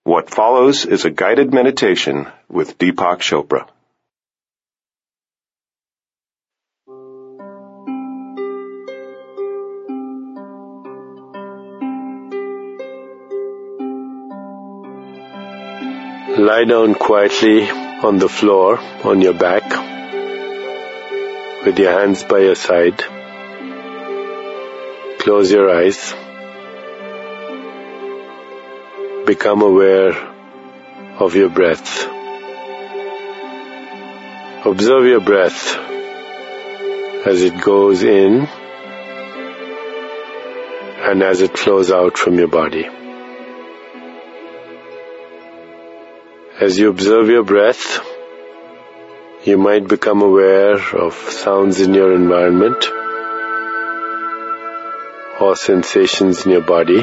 What follows is a guided meditation with Deepak Chopra. Lie down quietly on the floor on your back with your hands by your side. Close your eyes. Become aware of your breath. Observe your breath as it goes in and as it flows out from your body. As you observe your breath, you might become aware of sounds in your environment or sensations in your body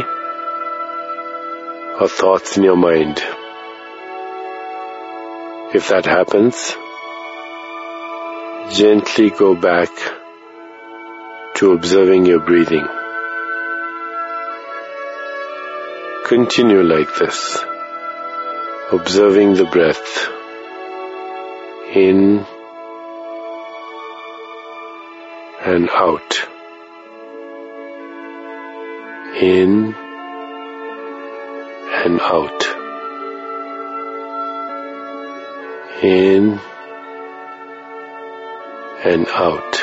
or thoughts in your mind. If that happens, gently go back to observing your breathing. Continue like this, observing the breath in and out, in and out, in and out,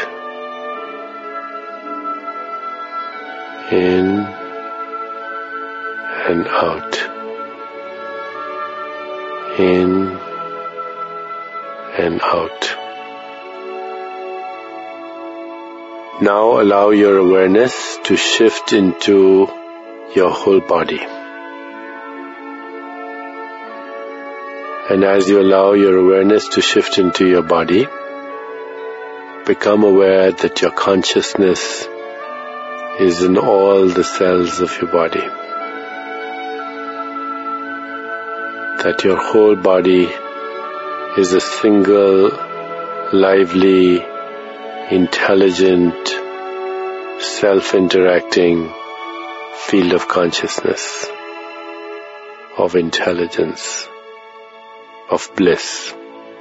in and out, in and out. Now allow your awareness to shift into your whole body. And as you allow your awareness to shift into your body, become aware that your consciousness is in all the cells of your body. That your whole body is a single, lively, intelligent, self-interacting field of consciousness, of intelligence, of bliss.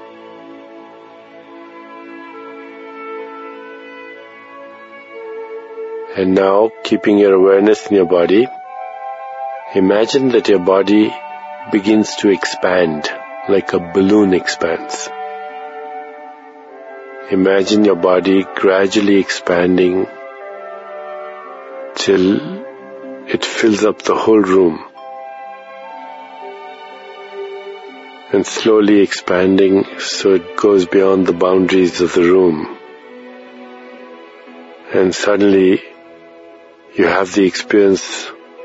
And now, keeping your awareness in your body, imagine that your body begins to expand like a balloon expands. Imagine your body gradually expanding till it fills up the whole room, and slowly expanding so it goes beyond the boundaries of the room. And suddenly you have the experience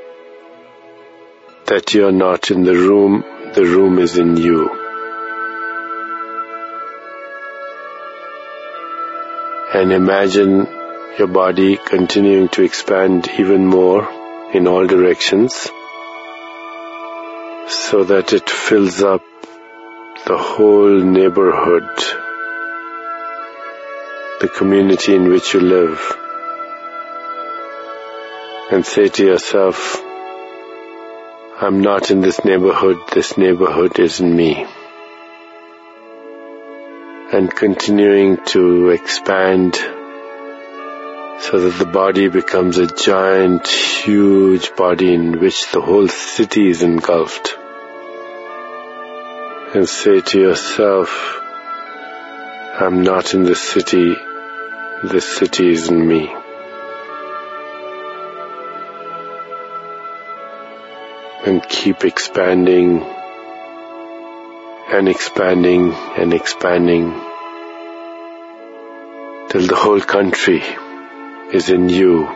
that you are not in the room is in you. And imagine your body continuing to expand even more in all directions so that it fills up the whole neighborhood, the community in which you live. And say to yourself, I'm not in this neighborhood is in me. And continuing to expand so that the body becomes a giant, huge body in which the whole city is engulfed. And say to yourself, I'm not in this city is in me. And keep expanding and expanding and expanding till the whole country is in you.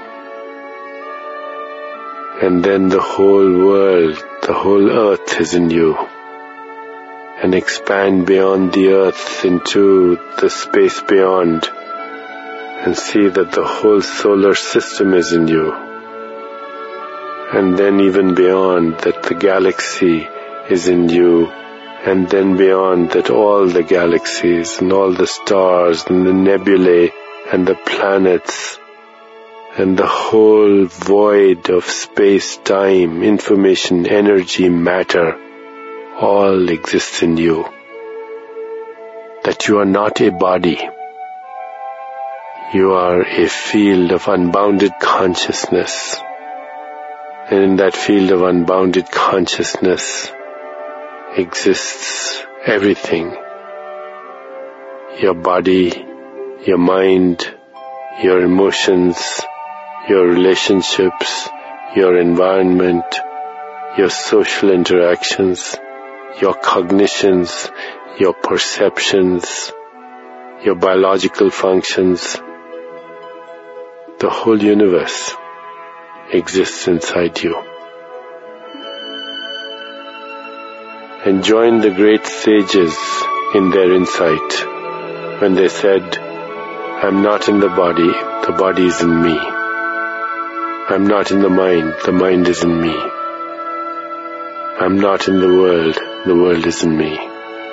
And then the whole world, the whole earth is in you. And expand beyond the earth into the space beyond, and see that the whole solar system is in you. And then even beyond that the galaxy is in you, and then beyond that all the galaxies and all the stars and the nebulae and the planets and the whole void of space, time, information, energy, matter all exists in you. That you are not a body. You are a field of unbounded consciousness. And in that field of unbounded consciousness exists everything. Your body, your mind, your emotions, your relationships, your environment, your social interactions, your cognitions, your perceptions, your biological functions. The whole universe exists inside you. And join the great sages in their insight when they said, I'm not in the body is in me. I'm not in the mind is in me. I'm not in the world is in me.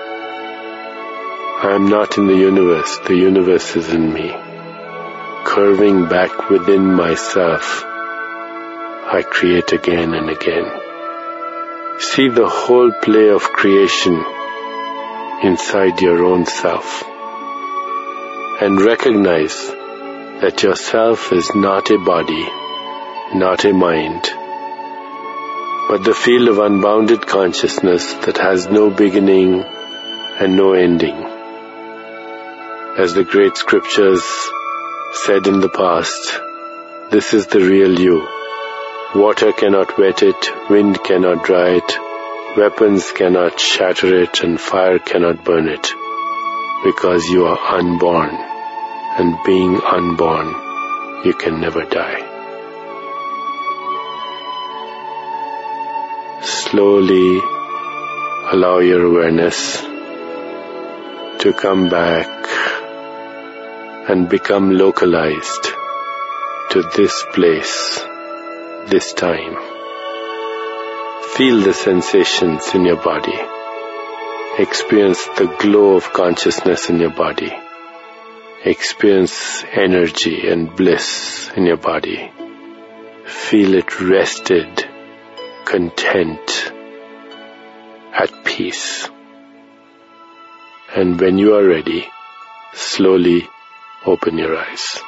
I am not in the universe is in me. Curving back within myself, I create again and again. See the whole play of creation inside your own self. And recognize that yourself is not a body, not a mind, but the field of unbounded consciousness that has no beginning and no ending. As the great scriptures said in the past, this is the real you. Water cannot wet it, wind cannot dry it, weapons cannot shatter it, and fire cannot burn it, because you are unborn, and being unborn, you can never die. Slowly allow your awareness to come back and become localized to this place, this time. Feel the sensations in your body. Experience the glow of consciousness in your body. Experience energy and bliss in your body. Feel it rested, content, at peace. And when you are ready, slowly open your eyes.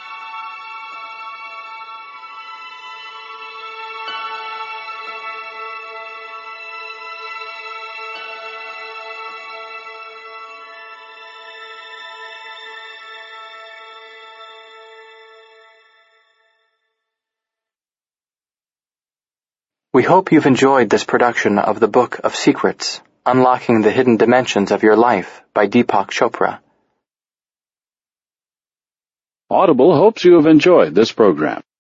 We hope you've enjoyed this production of the Book of Secrets, Unlocking the Hidden Dimensions of Your Life by Deepak Chopra. Audible hopes you have enjoyed this program.